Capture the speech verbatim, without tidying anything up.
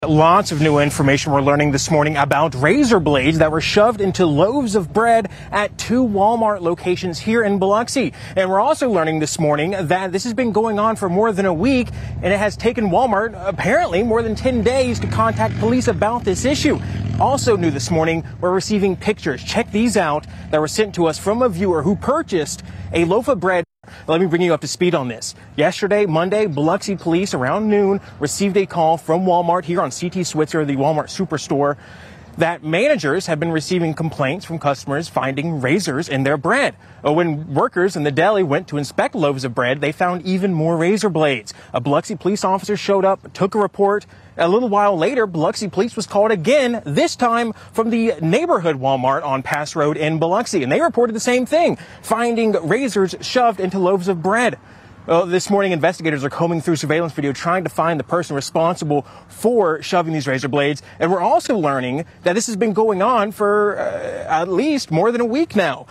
Lots of new information we're learning this morning about razor blades that were shoved into loaves of bread at two Walmart locations here in Biloxi. And we're also learning this morning that this has been going on for more than a week, and it has taken Walmart apparently more than ten days to contact police about this issue. Also new this morning, we're receiving pictures. Check these out that were sent to us from a viewer who purchased a loaf of bread. Let me bring you up to speed on this. Yesterday, Monday, Biloxi police around noon received a call from Walmart here on C T Switzer, the Walmart superstore, that managers have been receiving complaints from customers finding razors in their bread. When workers in the deli went to inspect loaves of bread, they found even more razor blades. A Biloxi police officer showed up, took a report. A little while later, Biloxi police was called again, this time from the neighborhood Walmart on Pass Road in Biloxi, and they reported the same thing, finding razors shoved into loaves of bread. Well, this morning, investigators are combing through surveillance video trying to find the person responsible for shoving these razor blades. And we're also learning that this has been going on for uh, at least more than a week now.